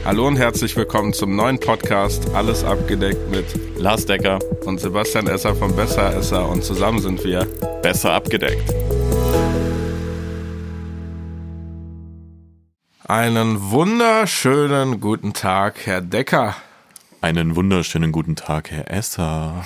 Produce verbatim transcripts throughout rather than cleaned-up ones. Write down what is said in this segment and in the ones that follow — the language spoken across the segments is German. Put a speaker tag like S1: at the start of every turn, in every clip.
S1: Hallo und herzlich willkommen zum neuen Podcast Alles abgedeckt mit
S2: Lars Decker
S1: und Sebastian Esser von Besser Esser und zusammen sind wir
S2: besser abgedeckt.
S1: Einen wunderschönen guten Tag, Herr Decker.
S2: Einen wunderschönen guten Tag, Herr Esser.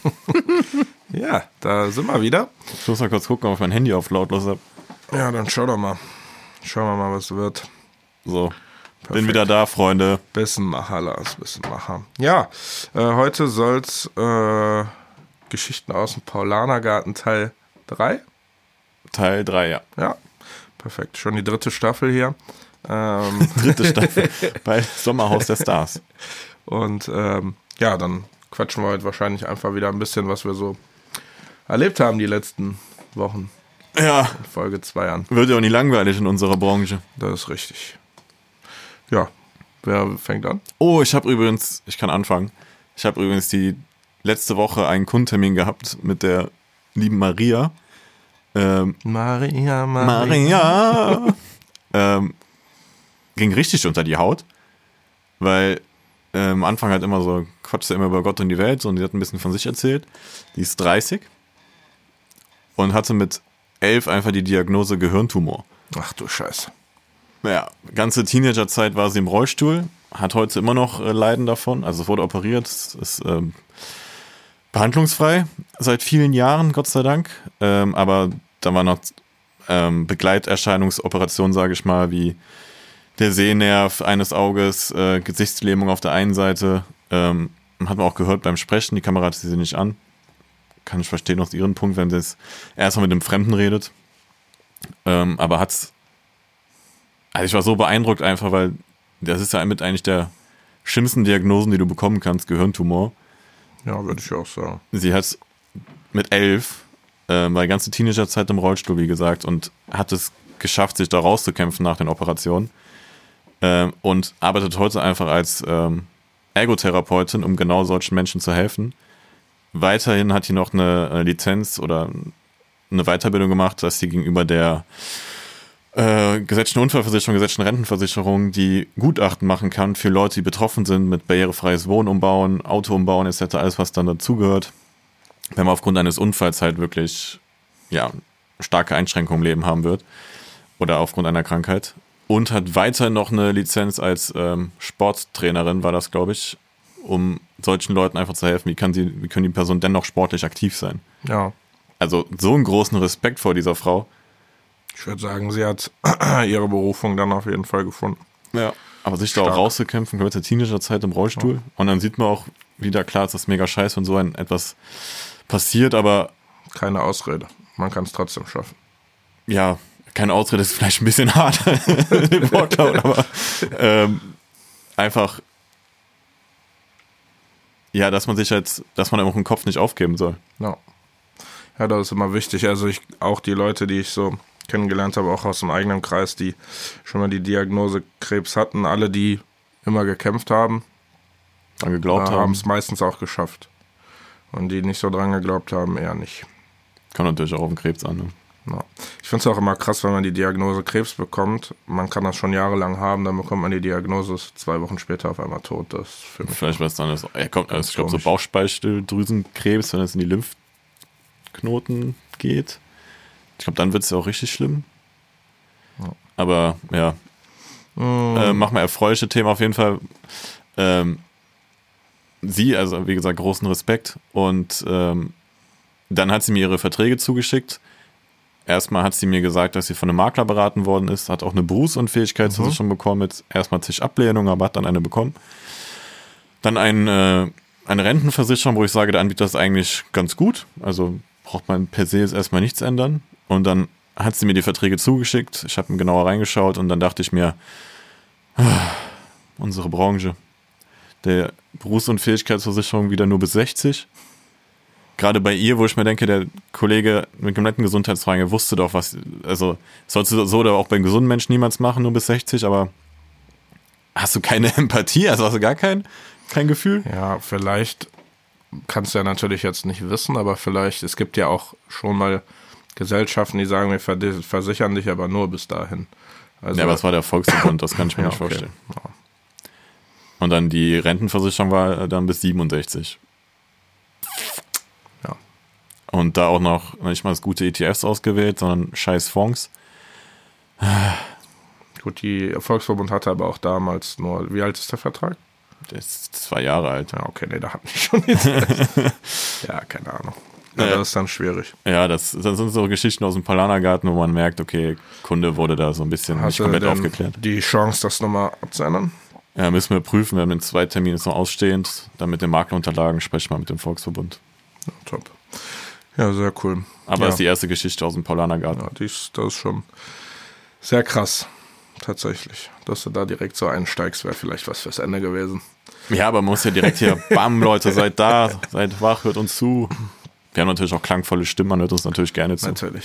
S1: Ja, da sind wir wieder.
S2: Ich muss mal kurz gucken, ob ich mein Handy auf lautlos habe.
S1: Ja, dann schau doch mal. Schauen wir mal, was wird.
S2: So,
S1: Perfekt.
S2: Bin wieder da, Freunde.
S1: Bisschen Macher, Lars, bisschen Macher. Ja, äh, heute soll's äh, Geschichten aus dem Paulanergarten Teil drei.
S2: Teil drei, ja.
S1: Ja, perfekt. Schon die dritte Staffel hier. Ähm.
S2: Dritte Staffel bei Sommerhaus der Stars.
S1: Und ähm, ja, dann quatschen wir heute wahrscheinlich einfach wieder ein bisschen, was wir so erlebt haben die letzten Wochen.
S2: Ja.
S1: In Folge zwei an.
S2: Wird ja auch nie langweilig in unserer Branche.
S1: Das ist richtig. Ja, wer fängt an?
S2: Oh, ich habe übrigens, ich kann anfangen. Ich habe übrigens die letzte Woche einen Kundentermin gehabt mit der lieben Maria. Ähm,
S1: Maria, Maria.
S2: Maria. ähm, ging richtig unter die Haut, weil äh, am Anfang halt immer so, quatschte immer über Gott und die Welt und die hat ein bisschen von sich erzählt. Die ist dreißig und hatte mit elf einfach die Diagnose Gehirntumor.
S1: Ach du Scheiße.
S2: Ja, ganze Teenagerzeit war sie im Rollstuhl, hat heute immer noch äh, Leiden davon, also wurde operiert, ist ähm, behandlungsfrei seit vielen Jahren, Gott sei Dank, ähm, aber da war noch ähm, Begleiterscheinungsoperationen, sage ich mal, wie der Sehnerv eines Auges, äh, Gesichtslähmung auf der einen Seite, ähm, hat man auch gehört beim Sprechen, die Kamera hatte sie nicht an, kann ich verstehen aus ihren Punkt, wenn sie jetzt erstmal mit einem Fremden redet, ähm, aber hat's. Also ich war so beeindruckt einfach, weil das ist ja mit eigentlich der schlimmsten Diagnosen, die du bekommen kannst, Gehirntumor.
S1: Ja, würde ich auch sagen.
S2: Sie hat mit elf, äh, war die ganze Teenagerzeit im Rollstuhl, wie gesagt, und hat es geschafft, sich da rauszukämpfen nach den Operationen. Ähm, und arbeitet heute einfach als ähm, Ergotherapeutin, um genau solchen Menschen zu helfen. Weiterhin hat sie noch eine, eine Lizenz oder eine Weiterbildung gemacht, dass sie gegenüber der Äh, gesetzlichen Unfallversicherung, gesetzlichen Rentenversicherung, die Gutachten machen kann für Leute, die betroffen sind mit barrierefreies Wohnen umbauen, Auto umbauen et cetera, alles was dann dazugehört, wenn man aufgrund eines Unfalls halt wirklich ja, starke Einschränkungen im Leben haben wird oder aufgrund einer Krankheit, und hat weiter noch eine Lizenz als ähm, Sporttrainerin, war das, glaube ich, um solchen Leuten einfach zu helfen, wie kann sie, wie können die Personen dennoch sportlich aktiv sein.
S1: Ja.
S2: Also so einen großen Respekt vor dieser Frau.
S1: Ich würde sagen, sie hat ihre Berufung dann auf jeden Fall gefunden.
S2: Ja, aber sich da auch rauszukämpfen, gehört zur Teenagerzeit im Rollstuhl. Ja. Und dann sieht man auch wieder, klar, ist das mega scheiße, wenn so ein etwas passiert, aber
S1: keine Ausrede. Man kann es trotzdem schaffen.
S2: Ja, keine Ausrede ist vielleicht ein bisschen hart im Wortlaut, aber ähm, einfach ja, dass man sich halt, dass man auch den Kopf nicht aufgeben soll.
S1: Ja. Ja, das ist immer wichtig. Also ich, auch die Leute, die ich so kennengelernt habe, auch aus dem eigenen Kreis, die schon mal die Diagnose Krebs hatten, alle, die immer gekämpft haben,
S2: dran geglaubt
S1: äh,
S2: haben,
S1: haben es meistens auch geschafft. Und die nicht so dran geglaubt haben, eher nicht.
S2: Kann natürlich auch auf den Krebs an. Ne?
S1: Ja. Ich finde es auch immer krass, wenn man die Diagnose Krebs bekommt. Man kann das schon jahrelang haben, dann bekommt man die Diagnose, ist zwei Wochen später auf einmal tot. Das ist für mich
S2: vielleicht was dann ist. Er kommt, also ich glaube, so Bauchspeicheldrüsenkrebs, wenn es in die Lymphknoten geht. Ich glaube, dann wird es ja auch richtig schlimm. Ja. Aber ja, mm. äh, machen wir erfreuliche Themen auf jeden Fall. Ähm, sie, also wie gesagt, großen Respekt. Und ähm, dann hat sie mir ihre Verträge zugeschickt. Erstmal hat sie mir gesagt, dass sie von einem Makler beraten worden ist, hat auch eine Berufsunfähigkeitsversicherung mhm. bekommen, mit erstmal zig Ablehnungen, aber hat dann eine bekommen. Dann ein, äh, eine Rentenversicherung, wo ich sage, der Anbieter ist eigentlich ganz gut. Also braucht man per se jetzt erstmal nichts ändern. Und dann hat sie mir die Verträge zugeschickt. Ich habe mir genauer reingeschaut und dann dachte ich mir, ah, unsere Branche, der Berufsunfähigkeitsversicherung wieder nur bis sechzig. Gerade bei ihr, wo ich mir denke, der Kollege mit kompletten Gesundheitsfragen wusste doch, was, also sollst du so oder auch beim gesunden Menschen niemals machen, nur bis sechzig, aber hast du keine Empathie, also hast du gar kein, kein Gefühl?
S1: Ja, vielleicht kannst du ja natürlich jetzt nicht wissen, aber vielleicht, es gibt ja auch schon mal Gesellschaften, die sagen, wir versichern dich aber nur bis dahin. Also,
S2: ja, aber es war der Volksverbund, das kann ich mir
S1: ja,
S2: nicht
S1: okay.
S2: vorstellen.
S1: Ja.
S2: Und dann die Rentenversicherung war dann bis siebenundsechzig.
S1: Ja.
S2: Und da auch noch nicht mal das gute E T Fs ausgewählt, sondern scheiß Fonds.
S1: Gut, die Volksverbund hatte aber auch damals nur, wie alt ist der Vertrag?
S2: Der ist zwei Jahre alt.
S1: Ja, okay, nee, da hatten die schon nichts. Ja, keine Ahnung. Ja,
S2: Ja.
S1: das ist dann schwierig.
S2: Ja, das, das sind so Geschichten aus dem Paulanergarten, wo man merkt, okay, Kunde wurde da so ein bisschen
S1: Hast
S2: nicht
S1: du
S2: komplett
S1: denn
S2: aufgeklärt.
S1: die Chance, das nochmal abzuändern?
S2: Ja, müssen wir prüfen. Wir haben den zweiten Termin jetzt noch ausstehend. Dann mit den Maklerunterlagen spreche ich mal mit dem Volksverbund.
S1: Ja, top. Ja, sehr cool.
S2: Aber
S1: ja.
S2: das ist die erste Geschichte aus dem Paulanergarten.
S1: Ja, die ist, das ist schon sehr krass. Tatsächlich. Dass du da direkt so einsteigst, wäre vielleicht was fürs Ende gewesen.
S2: Ja, aber man muss ja direkt hier, bam, Leute, seid da, seid wach, hört uns zu. Wir haben natürlich auch klangvolle Stimmen, man hört uns natürlich gerne zu.
S1: Natürlich.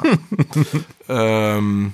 S1: Ja. ähm,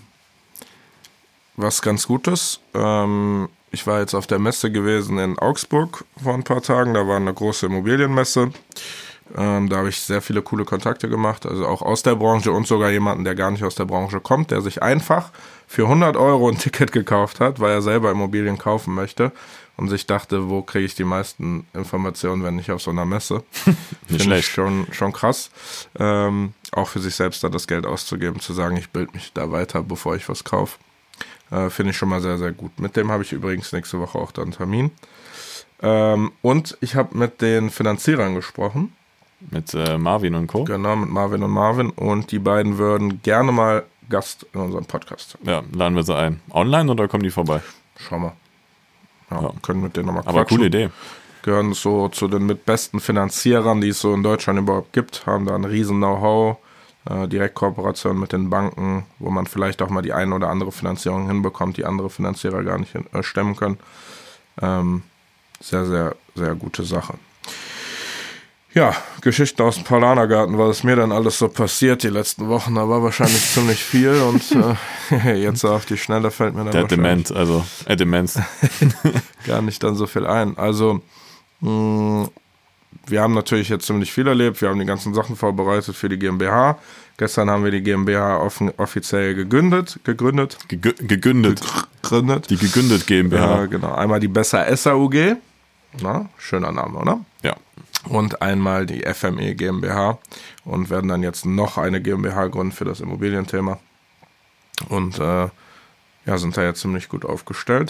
S1: was ganz gut ist, ähm, ich war jetzt auf der Messe gewesen in Augsburg vor ein paar Tagen, da war eine große Immobilienmesse. Ähm, da habe ich sehr viele coole Kontakte gemacht, also auch aus der Branche und sogar jemanden, der gar nicht aus der Branche kommt, der sich einfach für hundert Euro ein Ticket gekauft hat, weil er selber Immobilien kaufen möchte und sich dachte, wo kriege ich die meisten Informationen, wenn nicht auf so einer Messe.
S2: Nicht
S1: Finde
S2: schlecht.
S1: ich schon, schon krass, ähm, auch für sich selbst da das Geld auszugeben, zu sagen, ich bilde mich da weiter, bevor ich was kaufe. Äh, Finde ich schon mal sehr, sehr gut. Mit dem habe ich übrigens nächste Woche auch dann einen Termin. Ähm, und ich habe mit den Finanzierern gesprochen.
S2: Mit äh, Marvin und Co.
S1: Genau, mit Marvin und Marvin. Und die beiden würden gerne mal Gast in unserem Podcast haben.
S2: Ja, laden wir sie ein. Online oder kommen die vorbei?
S1: Schau mal. Ja,
S2: Ja.
S1: können mit denen nochmal quatschen.
S2: Aber coole Idee.
S1: Gehören so zu den mit besten Finanzierern, die es so in Deutschland überhaupt gibt. Haben da ein riesen Know-how. Äh, Direktkooperation mit den Banken, wo man vielleicht auch mal die eine oder andere Finanzierung hinbekommt, die andere Finanzierer gar nicht hin, äh, stemmen können. Ähm, sehr, sehr, sehr gute Sache. Ja, Geschichten aus dem Paulanergarten, was ist mir dann alles so passiert die letzten Wochen, da war wahrscheinlich ziemlich viel und äh, jetzt auf die Schnelle fällt mir dann
S2: Der
S1: wahrscheinlich
S2: Dement, also äh, Demenz.
S1: gar nicht dann so viel ein. Also, mh, wir haben natürlich jetzt ziemlich viel erlebt, wir haben die ganzen Sachen vorbereitet für die GmbH. Gestern haben wir die GmbH offen, offiziell gegründet, gegründet,
S2: Gegü gegündet.
S1: gegründet.
S2: Die gegündet GmbH.
S1: Äh, genau, einmal die Besser S A U G, na, schöner Name, oder?
S2: Ja.
S1: Und einmal die F M E GmbH und werden dann jetzt noch eine GmbH gründen für das Immobilienthema. Und äh, ja, sind da jetzt ziemlich gut aufgestellt.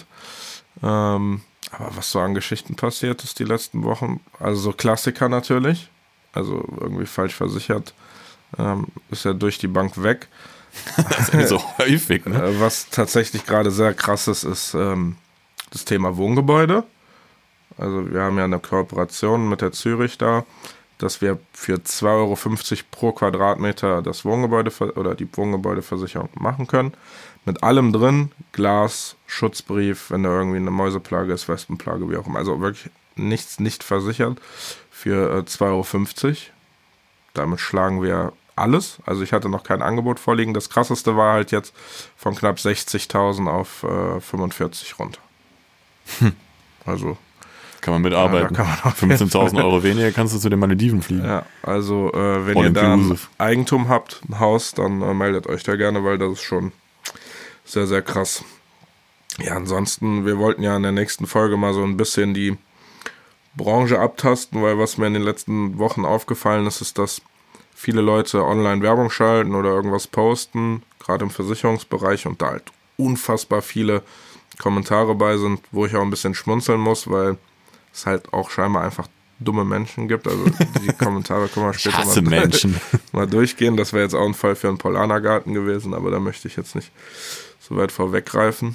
S1: Ähm, aber was so an Geschichten passiert ist die letzten Wochen, also so Klassiker natürlich, also irgendwie falsch versichert, ähm, ist ja durch die Bank weg.
S2: Das ist so häufig, ne?
S1: Äh, was tatsächlich gerade sehr krass ist, ist ähm, das Thema Wohngebäude. Also wir haben ja eine Kooperation mit der Zürich da, dass wir für zwei Euro fünfzig pro Quadratmeter das Wohngebäude oder die Wohngebäudeversicherung machen können. Mit allem drin, Glas, Schutzbrief, wenn da irgendwie eine Mäuseplage ist, Wespenplage, wie auch immer. Also wirklich nichts nicht versichert für äh, zwei Euro fünfzig. Damit schlagen wir alles. Also ich hatte noch kein Angebot vorliegen. Das krasseste war halt jetzt von knapp sechzigtausend auf äh, fünfundvierzig runter.
S2: Hm.
S1: Also
S2: kann man mitarbeiten.
S1: Ja, da
S2: fünfzehntausend Euro weniger kannst du zu den Malediven fliegen.
S1: Ja, also äh, wenn
S2: All
S1: ihr da ein
S2: inclusive.
S1: Eigentum habt, ein Haus, dann äh, meldet euch da gerne, weil das ist schon sehr, sehr krass. Ja, ansonsten, wir wollten ja in der nächsten Folge mal so ein bisschen die Branche abtasten, weil was mir in den letzten Wochen aufgefallen ist, ist, dass viele Leute online Werbung schalten oder irgendwas posten, gerade im Versicherungsbereich und da halt unfassbar viele Kommentare bei sind, wo ich auch ein bisschen schmunzeln muss, weil es halt auch scheinbar einfach dumme Menschen gibt. Also die Kommentare können wir später
S2: Ich hasse
S1: mal,
S2: Menschen.
S1: mal durchgehen. Das wäre jetzt auch ein Fall für einen Paulanergarten gewesen, aber da möchte ich jetzt nicht so weit vorweggreifen.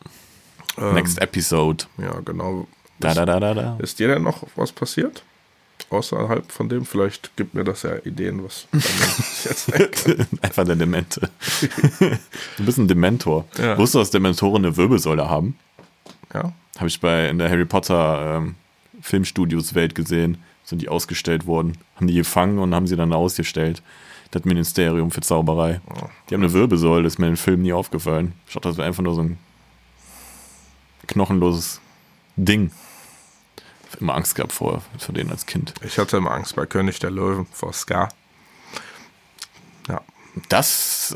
S1: Ähm,
S2: Next episode.
S1: Ja, genau.
S2: Da, da, da, da, da.
S1: Ist dir denn noch was passiert? Außerhalb von dem? Vielleicht gibt mir das ja Ideen, was ich jetzt sein kann.
S2: Einfach der Demente. Du bist ein Dementor.
S1: Ja.
S2: Wusstest du, dass Dementoren eine Wirbelsäule haben?
S1: Ja.
S2: Habe ich bei in der Harry Potter ähm, Filmstudios Welt gesehen. Sind die ausgestellt worden. Haben die gefangen und haben sie dann ausgestellt. Das Ministerium für Zauberei.
S1: Oh.
S2: Die haben eine Wirbelsäule, das ist mir in den Film nie aufgefallen. Ich dachte, das wäre einfach nur so ein knochenloses Ding. Ich habe immer Angst gehabt vor, vor denen als Kind.
S1: Ich hatte immer Angst bei König der Löwen vor Scar. Ja.
S2: Das,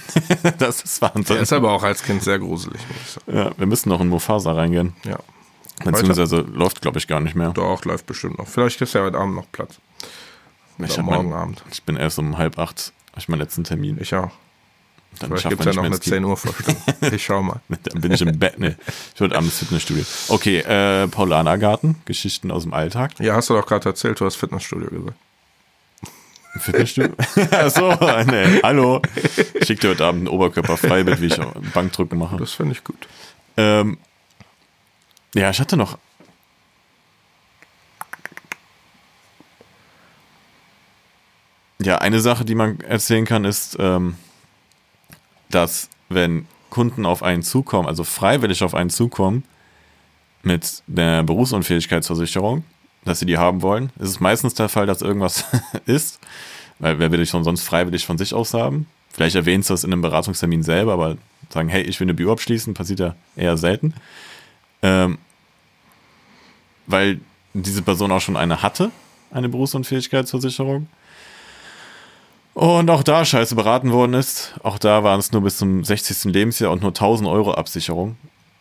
S2: das ist Wahnsinn.
S1: Der ist aber auch als Kind sehr gruselig, muss ich sagen.
S2: Ja, wir müssen noch in Mufasa reingehen.
S1: Ja.
S2: Beziehungsweise heute? Läuft, glaube ich, gar nicht mehr.
S1: Doch, läuft bestimmt noch. Vielleicht ist ja heute Abend noch Platz.
S2: Ich Oder morgen mein, Abend. Ich bin erst um halb acht, habe ich meinen letzten Termin.
S1: Ich auch.
S2: Dann
S1: Vielleicht gibt es ja noch eine zehn Uhr Vorstellung. Ich schau mal.
S2: Dann bin ich im Bett. Nee, ich würde abends Fitnessstudio. Okay, äh, Paulanergarten, Geschichten aus dem Alltag.
S1: Ja, hast du doch gerade erzählt, du hast Fitnessstudio gesagt.
S2: Fitnessstudio? Achso, nee, hallo. Ich schicke dir heute Abend ein Oberkörper-Freibild, wie ich Bankdrücken mache.
S1: Das finde ich gut.
S2: Ähm, ja, ich hatte noch Ja, eine Sache, die man erzählen kann, ist, ähm, dass wenn Kunden auf einen zukommen, also freiwillig auf einen zukommen, mit der Berufsunfähigkeitsversicherung, dass sie die haben wollen, ist es meistens der Fall, dass irgendwas ist, weil wer will ich schon sonst freiwillig von sich aus haben? Vielleicht erwähnst du das in einem Beratungstermin selber, aber sagen, hey, ich will eine Bio abschließen, passiert ja eher selten. Ähm, weil diese Person auch schon eine hatte, eine Berufsunfähigkeitsversicherung. Und auch da scheiße beraten worden ist. Auch da waren es nur bis zum sechzigsten Lebensjahr und nur tausend Euro Absicherung.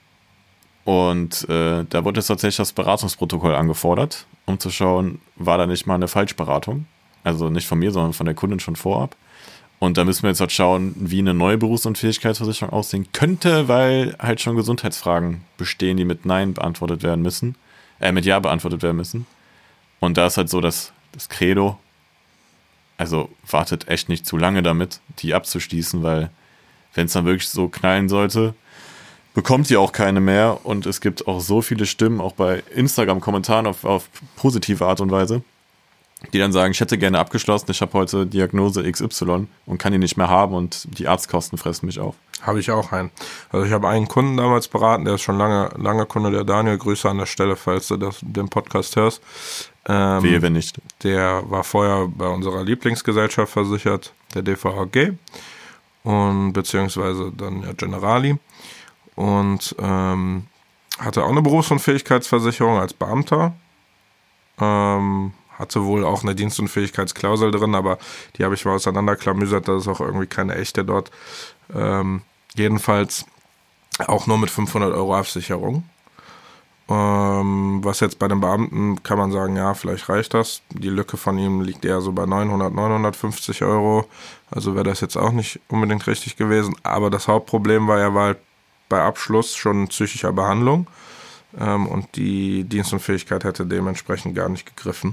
S2: Und äh, da wurde jetzt tatsächlich das Beratungsprotokoll angefordert, um zu schauen, war da nicht mal eine Falschberatung. Also nicht von mir, sondern von der Kundin schon vorab. Und da müssen wir jetzt halt schauen, wie eine neue Berufsunfähigkeitsversicherung aussehen könnte, weil halt schon Gesundheitsfragen bestehen, die mit Nein beantwortet werden müssen. Äh, mit Ja beantwortet werden müssen. Und da ist halt so das, das Credo, also wartet echt nicht zu lange damit, die abzuschließen, weil wenn es dann wirklich so knallen sollte, bekommt ihr auch keine mehr. Und es gibt auch so viele Stimmen, auch bei Instagram-Kommentaren auf, auf positive Art und Weise, die dann sagen, ich hätte gerne abgeschlossen, ich habe heute Diagnose X Y und kann die nicht mehr haben und die Arztkosten fressen mich auf.
S1: Habe ich auch einen. Also ich habe einen Kunden damals beraten, der ist schon lange, lange Kunde, der Daniel, Grüße an der Stelle, falls du das, den Podcast hörst. Ähm,
S2: Wehe, wenn nicht.
S1: Der war vorher bei unserer Lieblingsgesellschaft versichert, der D V H G, und beziehungsweise dann ja Generali, und ähm, hatte auch eine Berufsunfähigkeitsversicherung als Beamter, ähm, hatte wohl auch eine Dienstunfähigkeitsklausel drin, aber die habe ich mal auseinanderklamüsert, das ist auch irgendwie keine echte dort. Ähm, jedenfalls auch nur mit fünfhundert Euro Absicherung. Ähm, was jetzt bei den Beamten, kann man sagen, ja, vielleicht reicht das. Die Lücke von ihm liegt eher so bei neunhundert, neunhundertfünfzig Euro. Also wäre das jetzt auch nicht unbedingt richtig gewesen. Aber das Hauptproblem war, er war halt bei Abschluss schon in psychischer Behandlung. Ähm, und die Dienstunfähigkeit hätte dementsprechend gar nicht gegriffen.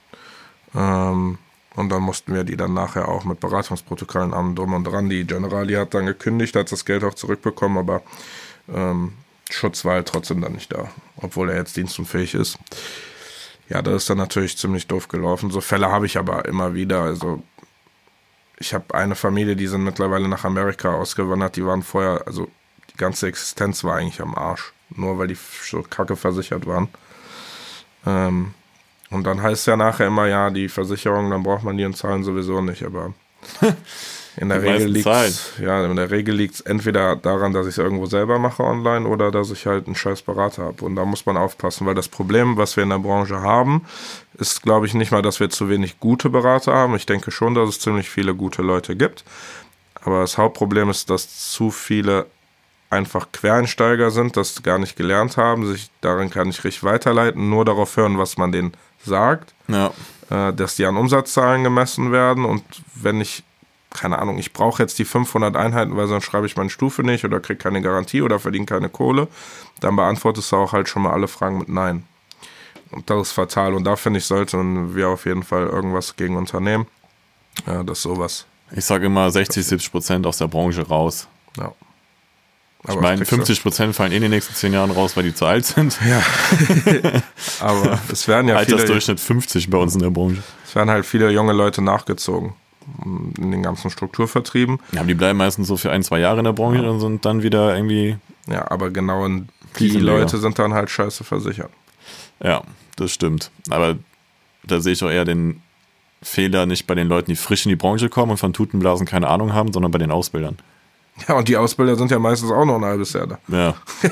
S1: Ähm, und dann mussten wir die dann nachher auch mit Beratungsprotokollen an drum und dran. Die Generali hat dann gekündigt, hat das Geld auch zurückbekommen, aber ähm, Schutz war halt trotzdem dann nicht da, obwohl er jetzt dienstunfähig ist. Ja, das ist dann natürlich ziemlich doof gelaufen. So Fälle habe ich aber immer wieder. Also ich habe eine Familie, die sind mittlerweile nach Amerika ausgewandert. Die waren vorher, also die ganze Existenz war eigentlich am Arsch. Nur weil die so kacke versichert waren. Ähm, und dann heißt es ja nachher immer, ja, die Versicherung, dann braucht man die und zahlen sowieso nicht. Aber in der Regel liegt's, ja, in der Regel liegt es entweder daran, dass ich es irgendwo selber mache online oder dass ich halt einen scheiß Berater habe. Und da muss man aufpassen, weil das Problem, was wir in der Branche haben, ist, glaube ich, nicht mal, dass wir zu wenig gute Berater haben. Ich denke schon, dass es ziemlich viele gute Leute gibt. Aber das Hauptproblem ist, dass zu viele einfach Quereinsteiger sind, das gar nicht gelernt haben, sich darin kann ich richtig weiterleiten, nur darauf hören, was man denen sagt,
S2: ja.
S1: äh, dass die an Umsatzzahlen gemessen werden, und wenn ich keine Ahnung, ich brauche jetzt die fünfhundert Einheiten, weil sonst schreibe ich meine Stufe nicht oder kriege keine Garantie oder verdiene keine Kohle, dann beantwortest du auch halt schon mal alle Fragen mit Nein. Und das ist fatal. Und da, finde ich, sollten wir auf jeden Fall irgendwas gegen unternehmen. Ja, das ist sowas.
S2: Ich sage immer sechzig, siebzig Prozent aus der Branche raus.
S1: Ja.
S2: Aber ich meine, fünfzig Prozent fallen eh in den nächsten zehn Jahren raus, weil die zu alt sind.
S1: Ja. Aber es werden ja viele...
S2: Altersdurchschnitt fünfzig bei uns in der Branche.
S1: Es werden halt viele junge Leute nachgezogen in den ganzen Strukturvertrieben.
S2: Ja, aber die bleiben meistens so für ein, zwei Jahre in der Branche, ja, und sind dann wieder irgendwie...
S1: Ja, aber genau in die Leute sind dann halt scheiße versichert.
S2: Ja, das stimmt. Aber da sehe ich auch eher den Fehler nicht bei den Leuten, die frisch in die Branche kommen und von Tutenblasen keine Ahnung haben, sondern bei den Ausbildern.
S1: Ja, und die Ausbilder sind ja meistens auch noch ein halbes Jahr da.
S2: Ja.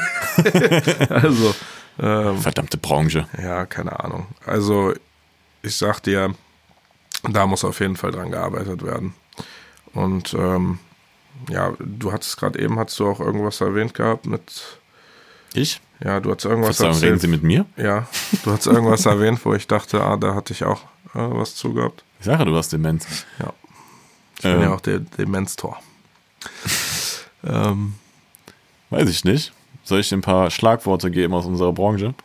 S1: Also... Ähm,
S2: verdammte Branche.
S1: Ja, keine Ahnung. Also, ich sag dir, da muss auf jeden Fall dran gearbeitet werden. Und ähm, ja, du hattest gerade eben, hast du auch irgendwas erwähnt gehabt mit...
S2: Ich?
S1: Ja, du hast irgendwas
S2: sagen,
S1: erzählt.
S2: Reden Sie mit mir?
S1: Ja, du hast irgendwas erwähnt, wo ich dachte, ah, da hatte ich auch äh, was zugehabt.
S2: Ich sage, du hast Demenz.
S1: Ja. Ich ähm. bin ja auch der Demenztor. ähm.
S2: Weiß ich nicht. Soll ich dir ein paar Schlagworte geben aus unserer Branche?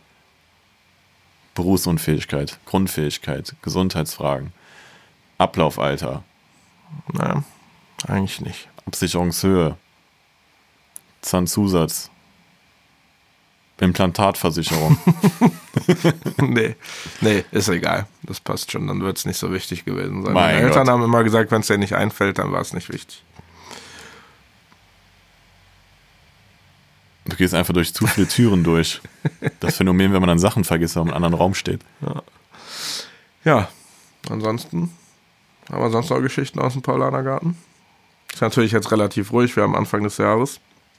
S2: Berufsunfähigkeit, Grundfähigkeit, Gesundheitsfragen, Ablaufalter.
S1: Nein, eigentlich nicht.
S2: Absicherungshöhe, Zahnzusatz, Implantatversicherung.
S1: nee, nee, ist egal. Das passt schon, dann wird es nicht so wichtig gewesen sein.
S2: Mein
S1: Meine Eltern
S2: Gott.
S1: haben immer gesagt, wenn es dir nicht einfällt, dann war es nicht wichtig.
S2: Du gehst einfach durch zu viele Türen durch. Das Phänomen, wenn man dann Sachen vergisst, wenn man in einem anderen Raum steht.
S1: Ja, ja. Ansonsten haben wir sonst noch Geschichten aus dem Paulanergarten. Ist natürlich jetzt relativ ruhig, wir haben Anfang des Jahres.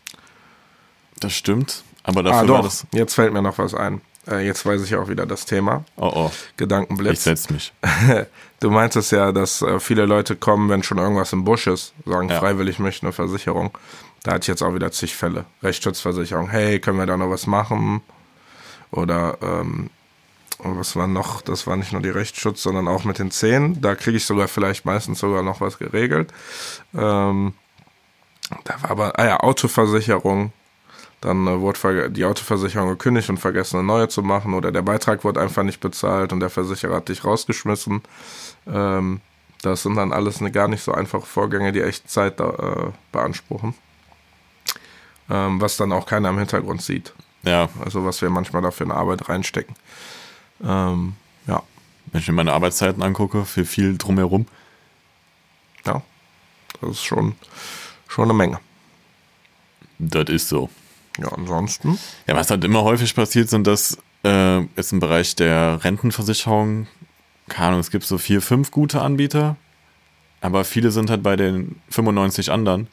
S2: Das stimmt, aber dafür
S1: ah, doch.
S2: war das...
S1: Jetzt fällt mir noch was ein. Äh, jetzt weiß ich auch wieder das Thema.
S2: Oh, oh.
S1: Gedankenblitz.
S2: Ich setz mich.
S1: Du meintest ja, dass äh, viele Leute kommen, wenn schon irgendwas im Busch ist, sagen
S2: Ja.
S1: freiwillig möchten eine Versicherung. Da hatte ich jetzt auch wieder zig Fälle. Rechtsschutzversicherung, hey, können wir da noch was machen? Oder ähm, was war noch? Das war nicht nur die Rechtsschutz, sondern auch mit den Zähnen. Da kriege ich sogar vielleicht meistens sogar noch was geregelt. Ähm, da war aber, ah ja, Autoversicherung. Dann äh, wurde ver- die Autoversicherung gekündigt und vergessen, eine neue zu machen. Oder der Beitrag wurde einfach nicht bezahlt und der Versicherer hat dich rausgeschmissen. Ähm, das sind dann alles eine gar nicht so einfache Vorgänge, die echt Zeit äh, beanspruchen. Ähm, was dann auch keiner im Hintergrund sieht.
S2: Ja.
S1: Also was wir manchmal da für eine Arbeit reinstecken. Ähm, ja.
S2: Wenn ich mir meine Arbeitszeiten angucke, für viel drumherum.
S1: Ja. Das ist schon, schon eine Menge.
S2: Das ist so.
S1: Ja, ansonsten.
S2: Ja, was halt immer häufig passiert, sind das äh, ist im Bereich der Rentenversicherung, keine Ahnung, es gibt so vier, fünf gute Anbieter, aber viele sind halt bei den fünfundneunzig anderen.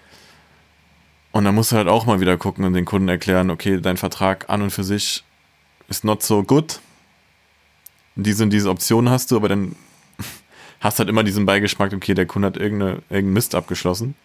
S2: Und dann musst du halt auch mal wieder gucken und den Kunden erklären, okay, dein Vertrag an und für sich ist not so good. Diese und diese Optionen hast du, aber dann hast halt immer diesen Beigeschmack, okay, der Kunde hat irgendeine, irgendeinen Mist abgeschlossen.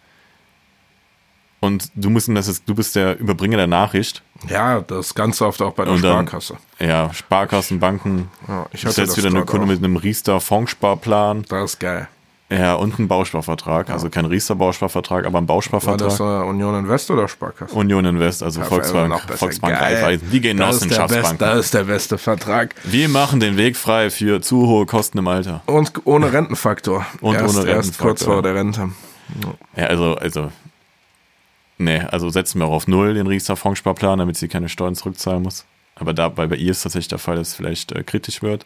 S2: Und du musst ihm das jetzt, du bist der Überbringer der Nachricht.
S1: Ja, das Ganze oft auch bei der
S2: Und dann,
S1: Sparkasse.
S2: Ja, Sparkassen, Banken.
S1: Ja, ich
S2: Du
S1: hatte
S2: setzt
S1: das
S2: wieder eine
S1: dort
S2: Kunde
S1: auch.
S2: mit einem Riester-Fondssparplan.
S1: Das ist geil.
S2: Ja, und einen Bausparvertrag. Also kein Riester-Bausparvertrag, aber ein
S1: War
S2: Bausparvertrag.
S1: das äh, Union Invest oder Sparkasse?
S2: Union Invest, also
S1: Ja,
S2: Volksbank,
S1: noch besser.
S2: Volksbank
S1: Geil.
S2: Raiffeisen, die Genossenschaftsbanken.
S1: Das ist der beste Vertrag.
S2: Wir machen den Weg frei für zu hohe Kosten im Alter.
S1: Und ohne Rentenfaktor.
S2: Und
S1: erst,
S2: ohne
S1: Erst
S2: Rentenfaktor.
S1: kurz vor der Rente.
S2: Ja, also, also, nee, also setzen wir auch auf Null den Riester-Fondssparplan, damit sie keine Steuern zurückzahlen muss. Aber da, weil bei ihr ist tatsächlich der Fall, dass es vielleicht äh, kritisch wird.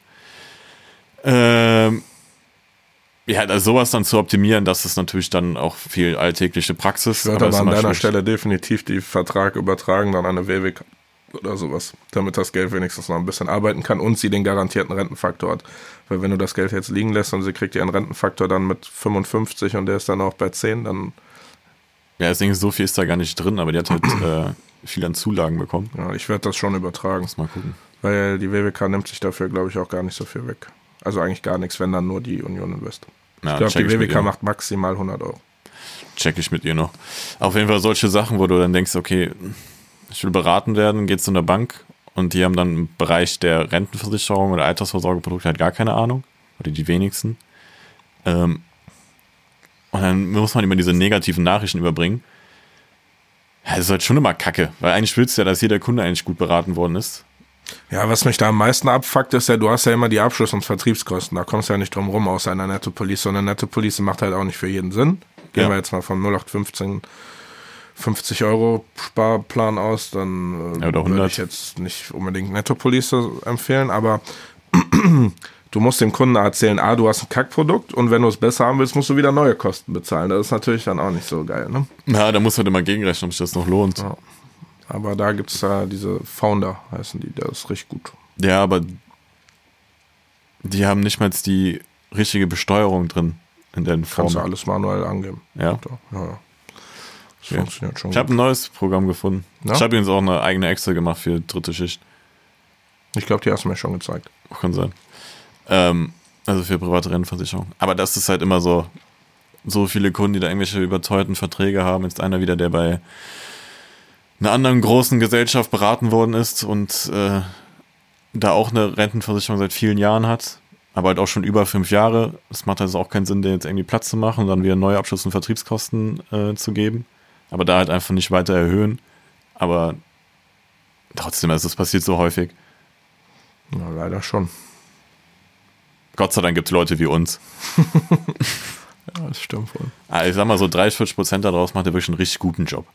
S2: Ähm, ja, also sowas dann zu optimieren, das ist natürlich dann auch viel alltägliche Praxis.
S1: Ich würde
S2: ist
S1: aber an
S2: immer
S1: deiner
S2: schlecht.
S1: Stelle definitiv die Vertrag übertragen, dann an eine W W K oder sowas, damit das Geld wenigstens noch ein bisschen arbeiten kann und sie den garantierten Rentenfaktor hat. Weil wenn du das Geld jetzt liegen lässt und sie kriegt ihren Rentenfaktor dann mit fünfundfünfzig und der ist dann auch bei zehn, dann...
S2: Ja, das Ding ist, so viel ist da gar nicht drin, aber die hat halt äh, viel an Zulagen bekommen.
S1: Ja, ich werde das schon übertragen.
S2: Muss mal gucken.
S1: Weil die W W K nimmt sich dafür, glaube ich, auch gar nicht so viel weg. Also eigentlich gar nichts, wenn dann nur die Union Invest.
S2: Ja,
S1: ich glaube,
S2: check
S1: die W W
S2: mit
S1: K
S2: ihr.
S1: macht maximal hundert Euro.
S2: Check ich mit ihr noch. Auf jeden Fall solche Sachen, wo du dann denkst, okay, ich will beraten werden, geht's zu einer Bank und die haben dann im Bereich der Rentenversicherung oder Altersvorsorgeprodukte halt gar keine Ahnung. Oder die wenigsten. Ähm, und dann muss man immer diese negativen Nachrichten überbringen. Ja, das ist halt schon immer kacke, weil eigentlich willst du ja, dass jeder Kunde eigentlich gut beraten worden ist.
S1: Ja, was mich da am meisten abfuckt, ist ja, du hast ja immer die Abschluss- und Vertriebskosten. Da kommst du ja nicht drum rum aus einer Nettopolice. Und eine Nettopolice macht halt auch nicht für jeden Sinn. Gehen
S2: Ja.
S1: wir jetzt mal vom null acht fünfzehn fünfzig Euro Sparplan aus, dann äh,
S2: Ja, oder
S1: würde
S2: hundert.
S1: ich jetzt nicht unbedingt Nettopolice empfehlen, aber du musst dem Kunden erzählen, ah, du hast ein Kackprodukt und wenn du es besser haben willst, musst du wieder neue Kosten bezahlen. Das ist natürlich dann auch nicht so geil, ne?
S2: Ja, da muss man immer gegenrechnen, ob sich das noch lohnt.
S1: Ja. Aber da gibt es ja diese Founder, heißen die, der ist richtig gut.
S2: Ja, aber die haben nicht mal die richtige Besteuerung drin in den
S1: Kannst du
S2: Formen.
S1: alles manuell angeben.
S2: Ja.
S1: Ja, ja. Das
S2: Ja.
S1: funktioniert schon
S2: Ich habe
S1: gut.
S2: ein neues Programm gefunden.
S1: Ja?
S2: Ich habe übrigens auch eine eigene Excel gemacht für dritte Schicht.
S1: Ich glaube, die hast du mir schon gezeigt.
S2: Kann sein. Ähm, also für private Rentenversicherung. Aber das ist halt immer so, so viele Kunden, die da irgendwelche überteuerten Verträge haben. Jetzt einer wieder, der bei einer anderen großen Gesellschaft beraten worden ist und äh, da auch eine Rentenversicherung seit vielen Jahren hat, aber halt auch schon über fünf Jahre. Es macht also auch keinen Sinn, den jetzt irgendwie Platz zu machen und dann wieder neue Abschluss- und Vertriebskosten äh, zu geben. Aber da halt einfach nicht weiter erhöhen. Aber trotzdem, also es passiert so häufig.
S1: Ja, leider schon.
S2: Gott sei Dank gibt es Leute wie uns.
S1: Ja, das stimmt wohl.
S2: Also ich sag mal so, dreißig, vierzig Prozent daraus macht er wirklich einen richtig guten Job.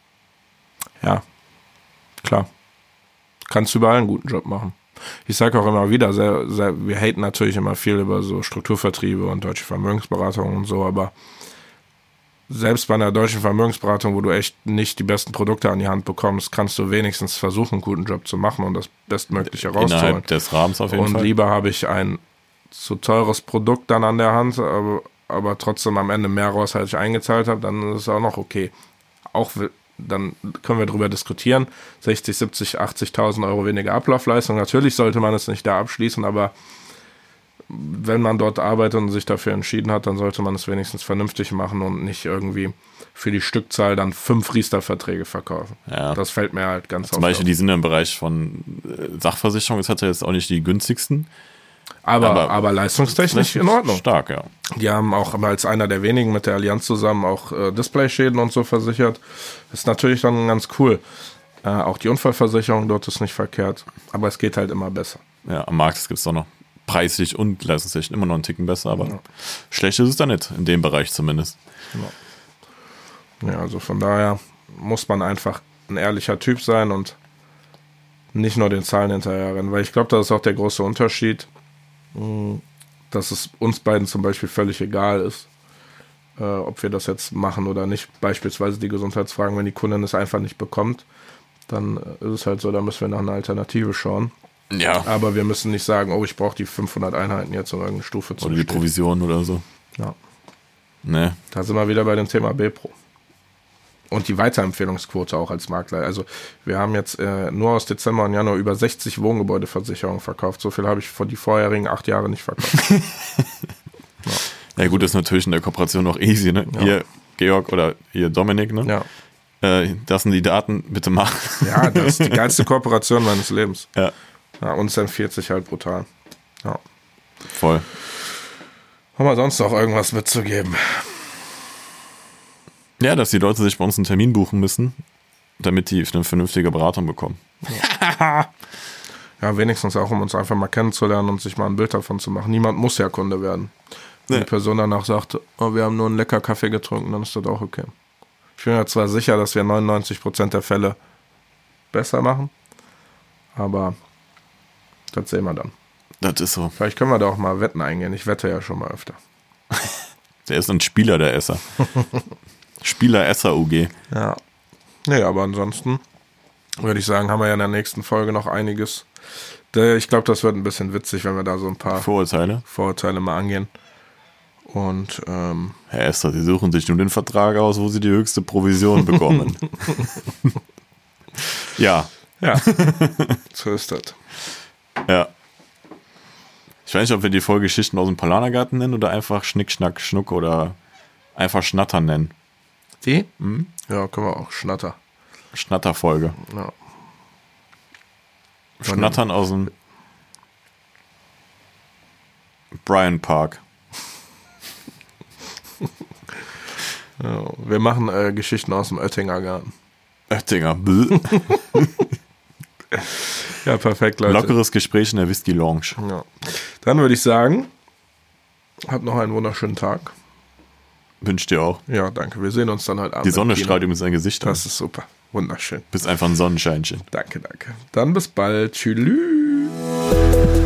S1: Ja, klar. Kannst du überall einen guten Job machen. Ich sage auch immer wieder, sehr, sehr, wir haten natürlich immer viel über so Strukturvertriebe und deutsche Vermögensberatungen und so, aber selbst bei einer deutschen Vermögensberatung, wo du echt nicht die besten Produkte an die Hand bekommst, kannst du wenigstens versuchen, einen guten Job zu machen und das Bestmögliche rauszuholen.
S2: Innerhalb des Rahmens auf jeden
S1: und
S2: Fall.
S1: Und lieber habe ich ein zu teures Produkt dann an der Hand, aber, aber trotzdem am Ende mehr raus, als ich eingezahlt habe, dann ist es auch noch okay. Auch dann können wir darüber diskutieren. sechzig, siebzig, achtzigtausend Euro weniger Ablaufleistung. Natürlich sollte man es nicht da abschließen, aber wenn man dort arbeitet und sich dafür entschieden hat, dann sollte man es wenigstens vernünftig machen und nicht irgendwie für die Stückzahl dann fünf Riester-Verträge verkaufen.
S2: Ja.
S1: Das fällt mir halt ganz
S2: Zum Beispiel, auf. Die sind im Bereich von Sachversicherung, das hat ja jetzt auch nicht die günstigsten.
S1: Aber, aber, aber leistungstechnisch in Ordnung.
S2: Stark, ja.
S1: Die haben auch als einer der wenigen mit der Allianz zusammen auch äh, Displayschäden und so versichert. Ist natürlich dann ganz cool. Äh, auch die Unfallversicherung dort ist nicht verkehrt. Aber es geht halt immer besser.
S2: Ja, am Markt gibt es doch noch preislich und leistungstechnisch immer noch einen Ticken besser. Aber ja. Schlecht ist es dann nicht, in dem Bereich zumindest.
S1: Ja. ja, also von daher muss man einfach ein ehrlicher Typ sein und nicht nur den Zahlen hinterherrennen. Weil ich glaube, das ist auch der große Unterschied, dass es uns beiden zum Beispiel völlig egal ist, äh, ob wir das jetzt machen oder nicht. Beispielsweise die Gesundheitsfragen, wenn die Kundin es einfach nicht bekommt, dann ist es halt so, da müssen wir nach einer Alternative schauen.
S2: Ja.
S1: Aber wir müssen nicht sagen, oh, ich brauche die fünfhundert Einheiten jetzt, um irgendeine Stufe zu
S2: Oder die
S1: bestehen.
S2: Provision oder so.
S1: Ja.
S2: Nee.
S1: Da sind wir wieder bei dem Thema B-Pro. Und die Weiterempfehlungsquote auch als Makler. Also wir haben jetzt äh, nur aus Dezember und Januar über sechzig Wohngebäudeversicherungen verkauft. So viel habe ich vor die vorherigen acht Jahre nicht verkauft. ja.
S2: ja gut, das ist natürlich in der Kooperation noch easy, ne? Ja. Hier Georg oder hier Dominik, ne?
S1: Ja.
S2: Äh, das sind die Daten, bitte machen.
S1: Ja, das ist die geilste Kooperation meines Lebens.
S2: Ja.
S1: Ja, uns empfiehlt sich halt brutal. Ja.
S2: Voll.
S1: Haben wir sonst noch irgendwas mitzugeben?
S2: Ja, dass die Leute sich bei uns einen Termin buchen müssen, damit die eine vernünftige Beratung bekommen.
S1: Ja. Ja, wenigstens auch, um uns einfach mal kennenzulernen und sich mal ein Bild davon zu machen. Niemand muss ja Kunde werden. Wenn nee. die Person danach sagt, oh, wir haben nur einen lecker Kaffee getrunken, dann ist das auch okay. Ich bin ja zwar sicher, dass wir neunundneunzig Prozent der Fälle besser machen, aber das sehen wir dann.
S2: Das ist so.
S1: Vielleicht können wir da auch mal Wetten eingehen. Ich wette ja schon mal öfter.
S2: Der ist ein Spieler, der Esser. Spieler Esser U G.
S1: Ja. Nee, aber ansonsten würde ich sagen, haben wir ja in der nächsten Folge noch einiges. Ich glaube, das wird ein bisschen witzig, wenn wir da so ein paar
S2: Vorurteile,
S1: Vorurteile mal angehen. Und ähm,
S2: Herr Esser, Sie suchen sich nun den Vertrag aus, wo Sie die höchste Provision bekommen. Ja.
S1: Ja. So ist das.
S2: Ja. Ich weiß nicht, ob wir die Folge Geschichten aus dem Palanergarten nennen oder einfach Schnick, Schnack, Schnuck oder einfach Schnattern nennen.
S1: Die? Mhm. Ja, können wir auch. Schnatter.
S2: Schnatterfolge.
S1: Ja.
S2: Schnattern aus dem Brian Park.
S1: Ja, wir machen äh, Geschichten aus dem Oettinger Garten.
S2: Oettinger.
S1: Ja, perfekt, Leute.
S2: Lockeres Gespräch in der Whisky Lounge.
S1: Ja. Dann würde ich sagen, habt noch einen wunderschönen Tag.
S2: Wünscht dir auch.
S1: Ja, danke. Wir sehen uns dann heute Abend.
S2: Die Sonne strahlt ihm in sein Gesicht.
S1: Das ist super. Wunderschön.
S2: Bist einfach ein Sonnenscheinchen.
S1: Danke, danke. Dann bis bald. Tschüss.